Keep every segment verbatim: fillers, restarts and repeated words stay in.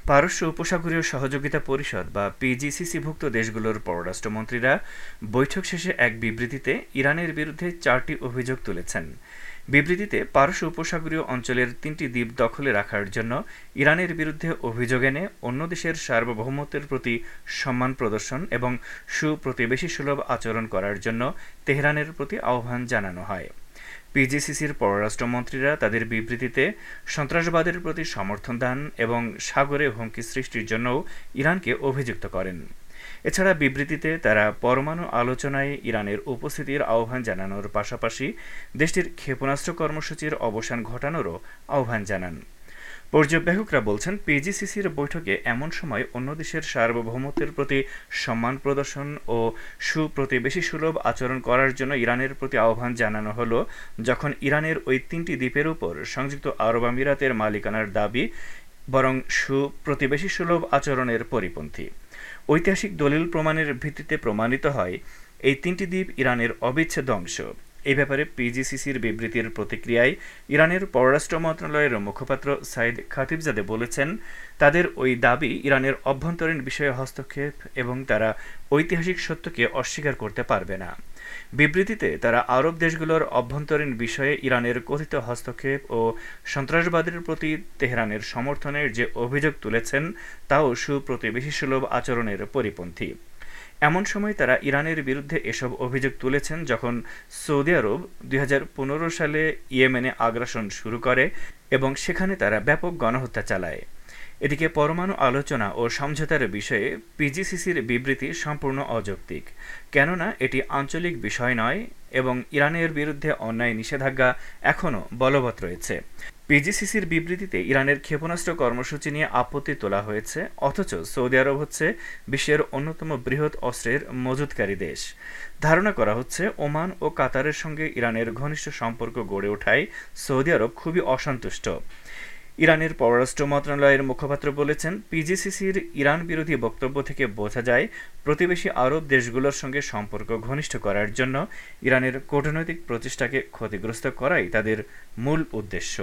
পারস্য উপসাগরীয় সহযোগিতা পরিষদ বা পিজিসিসিভুক্ত দেশগুলোর পররাষ্ট্রমন্ত্রীরা বৈঠক শেষে এক বিবৃতিতে ইরানের বিরুদ্ধে চারটি অভিযোগ তুলেছেন। বিবৃতিতে পারস্য উপসাগরীয় অঞ্চলের তিনটি দ্বীপ দখলে রাখার জন্য ইরানের বিরুদ্ধে অভিযোগ এনে অন্য দেশের সার্বভৌমত্বের প্রতি সম্মান প্রদর্শন এবং সুপ্রতিবেশী সুলভ আচরণ করার জন্য তেহরানের প্রতি আহ্বান জানানো হয়। পিজিসিসির পররাষ্ট্রমন্ত্রীরা তাদের বিবৃতিতে সন্ত্রাসবাদের প্রতি সমর্থন দান এবং সাগরে হুমকি সৃষ্টির জন্যও ইরানকে অভিযুক্ত করেন। এছাড়া বিবৃতিতে তারা পরমাণু আলোচনায় ইরানের উপস্থিতির আহ্বান জানানোর পাশাপাশি দেশটির ক্ষেপণাস্ত্র কর্মসূচির অবসান ঘটানোরও আহ্বান জানান। পর্যবেক্ষকরা বলছেন, পিজিসিসির বৈঠকে এমন সময় অন্য দেশের সার্বভৌমত্বের প্রতি সম্মান প্রদর্শন ও সুপ্রতিবেশী সুলভ আচরণ করার জন্য ইরানের প্রতি আহ্বান জানানো হলো, যখন ইরানের ওই তিনটি দ্বীপের উপর সংযুক্ত আরব আমিরাতের মালিকানার দাবি বরং সুপ্রতিবেশী সুলভ আচরণের পরিপন্থী। ঐতিহাসিক দলিল প্রমাণের ভিত্তিতে প্রমাণিত হয় এই তিনটি দ্বীপ ইরানের অবিচ্ছেদ্য অংশ। এই ব্যাপারে পিজিসিসির বিবৃতির প্রতিক্রিয়ায় ইরানের পররাষ্ট্র মন্ত্রণালয়ের মুখপাত্র সাইদ খাতিবজাদে বলেছেন, তাদের ওই দাবি ইরানের অভ্যন্তরীণ বিষয়ে হস্তক্ষেপ এবং তারা ঐতিহাসিক সত্যকে অস্বীকার করতে পারবে না। বিবৃতিতে তারা আরব দেশগুলোর অভ্যন্তরীণ বিষয়ে ইরানের কথিত হস্তক্ষেপ ও সন্ত্রাসবাদের প্রতি তেহরানের সমর্থনের যে অভিযোগ তুলেছেন তাও সুপ্রতিবেশী সুলভ আচরণের পরিপন্থী। এমন সময় তারা ইরানের বিরুদ্ধে এসব অভিযোগ তুলেছেন যখন সৌদি আরব দুই হাজার পনেরো সালে ইয়েমেনে আগ্রাসন শুরু করে এবং সেখানে তারা ব্যাপক গণহত্যা চালায়। এদিকে পরমাণু আলোচনা ও সমঝোতার বিষয়ে পিজিসিসির বিবৃতি সম্পূর্ণ অযৌক্তিক, কেননা এটি আঞ্চলিক বিষয় নয় এবং ইরানের বিরুদ্ধে অন্যায় নিষেধাজ্ঞা এখনও বলবৎ রয়েছে। পিজিসিসির বিবৃতিতে ইরানের ক্ষেপণাস্ত্র কর্মসূচি নিয়ে আপত্তি তোলা হয়েছে, অথচ সৌদি আরব হচ্ছে বিশ্বের অন্যতম বৃহৎ অস্ত্রের মজুতকারী দেশ। ধারণা করা হচ্ছে ওমান ও কাতারের সঙ্গে ইরানের ঘনিষ্ঠ সম্পর্ক গড়ে ওঠায় সৌদি আরব খুবই অসন্তুষ্ট। ইরানের পররাষ্ট্র মন্ত্রণালয়ের মুখপাত্র বলেছেন, পিজিসিসির ইরান বিরোধী বক্তব্য থেকে বোঝা যায় প্রতিবেশী আরব দেশগুলোর সঙ্গে সম্পর্ক ঘনিষ্ঠ করার জন্য ইরানের কূটনৈতিক প্রচেষ্টাকে ক্ষতিগ্রস্ত করাই তাদের মূল উদ্দেশ্য।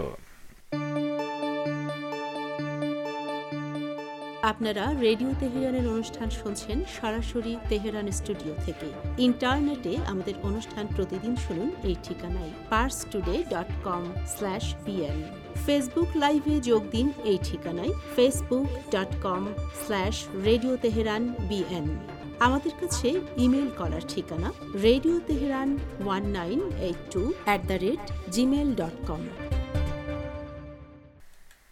আপনারা রেডিও তেহরানের অনুষ্ঠান শুনছেন সরাসরি তেহরান স্টুডিও থেকে। ইন্টারনেটে আমাদের অনুষ্ঠান প্রতিদিন শুনুন এই ঠিকানায় Pars today dot com slash BN. Facebook লাইভে যোগ দিন এই ঠিকানায় Facebook dot com slash radio Tehran BN. আমাদের কাছে ইমেল করার ঠিকানা radio Tehran one nine eight two at the rate gmail dot com.